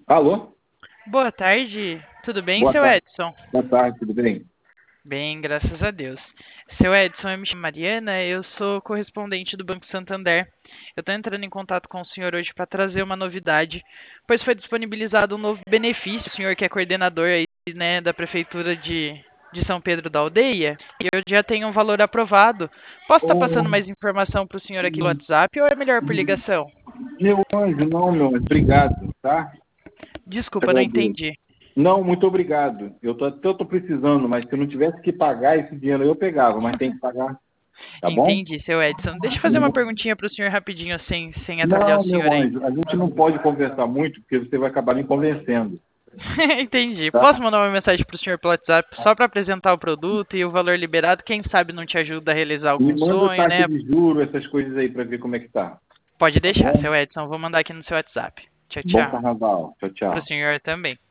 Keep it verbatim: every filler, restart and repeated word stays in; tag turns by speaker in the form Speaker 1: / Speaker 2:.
Speaker 1: Alô?
Speaker 2: Boa tarde, tudo bem,
Speaker 1: Boa
Speaker 2: seu
Speaker 1: tarde.
Speaker 2: Edson?
Speaker 1: Boa tarde, tudo bem?
Speaker 2: Bem, graças a Deus. Seu Edson, eu me chamo Mariana, eu sou correspondente do Banco Santander. Eu estou entrando em contato com o senhor hoje para trazer uma novidade, pois foi disponibilizado um novo benefício. O senhor que é coordenador aí, né, da Prefeitura de, de São Pedro da Aldeia, e eu já tenho um valor aprovado. Posso estar
Speaker 1: Ô,
Speaker 2: passando mais informação para o senhor aqui no WhatsApp ou é melhor por ligação?
Speaker 1: meu anjo, não, meu anjo, obrigado, tá?
Speaker 2: Desculpa, não
Speaker 1: Agradeço.
Speaker 2: entendi.
Speaker 1: Não, muito obrigado. Eu tô, até eu tô precisando, mas se eu não tivesse que pagar esse dinheiro, eu pegava, mas tem que pagar, tá bom?
Speaker 2: Entendi, seu Edson. Deixa eu fazer uma perguntinha para o senhor rapidinho, sem, sem atrapalhar o
Speaker 1: Não, meu
Speaker 2: senhor aí.
Speaker 1: anjo, a gente não pode conversar muito, porque você vai acabar me convencendo,
Speaker 2: Entendi.
Speaker 1: tá?
Speaker 2: Posso mandar uma mensagem para o senhor pelo WhatsApp só para apresentar o produto e o valor liberado? Quem sabe não te ajuda a realizar
Speaker 1: Me
Speaker 2: algum
Speaker 1: manda
Speaker 2: sonho,
Speaker 1: taxa
Speaker 2: né?
Speaker 1: de juros, essas coisas aí, para ver como é que tá,
Speaker 2: Pode
Speaker 1: tá
Speaker 2: deixar,
Speaker 1: bom?
Speaker 2: seu Edson. Vou mandar aqui no seu WhatsApp. Tchau,
Speaker 1: Bom
Speaker 2: tchau.
Speaker 1: carnaval. Tchau,
Speaker 2: Para o
Speaker 1: tchau.
Speaker 2: senhor também.